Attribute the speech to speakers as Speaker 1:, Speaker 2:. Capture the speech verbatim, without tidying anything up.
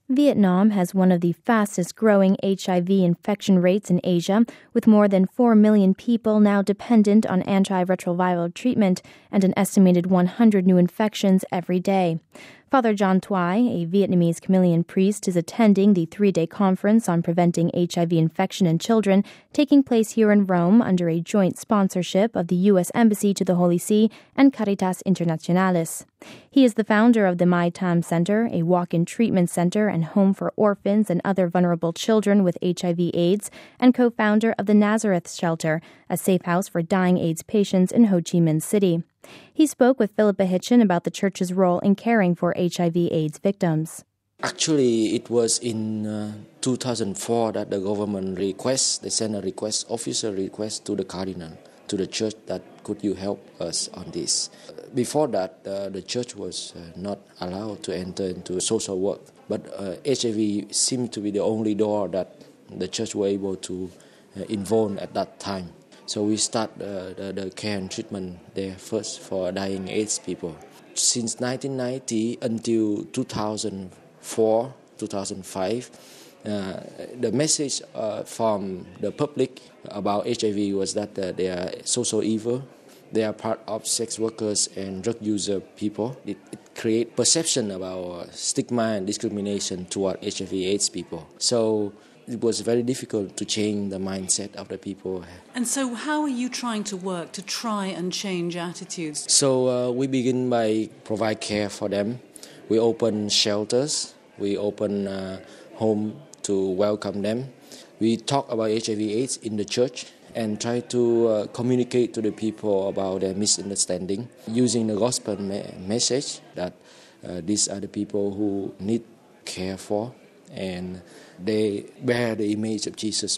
Speaker 1: Vietnam has one of the fastest growing H I V infection rates in Asia, with more than four million people now dependent on antiretroviral treatment and an estimated one hundred new infections every day. Father John Thuy, a Vietnamese Chameleon priest, is attending the three-day conference on preventing H I V infection in children taking place here in Rome under a joint sponsorship of the U S Embassy to the Holy See and Caritas Internationalis. He is the founder of the My Time Center, a walk-in treatment center and home for orphans and other vulnerable children with H I V AIDS, and co-founder of the Nazareth Shelter, a safe house for dying AIDS patients in Ho Chi Minh City. He spoke with Philippa Hitchen about the church's role in caring for H I V AIDS victims.
Speaker 2: Actually, it was in uh, two thousand four that the government request, they sent a request, official request to the cardinal, to the church, that could you help us on this. Before that, uh, the church was uh, not allowed to enter into social work. But uh, H I V seemed to be the only door that the church were able to uh, involve at that time. So we start uh, the, the care and treatment there first for dying AIDS people. Since nineteen ninety until two thousand four, two thousand five, uh, the message uh, from the public about H I V was that uh, they are social evil, they are part of sex workers and drug user people. It, it creates perception about stigma and discrimination toward H I V AIDS people. So it was very difficult to change the mindset of the people.
Speaker 3: And so how are you trying to work to try and change attitudes?
Speaker 2: So uh, we begin by provide care for them. We open shelters. We open uh, home to welcome them. We talk about H I V AIDS in the church and try to uh, communicate to the people about their misunderstanding using the gospel me- message that uh, these are the people who need care for, and they bear the image of Jesus.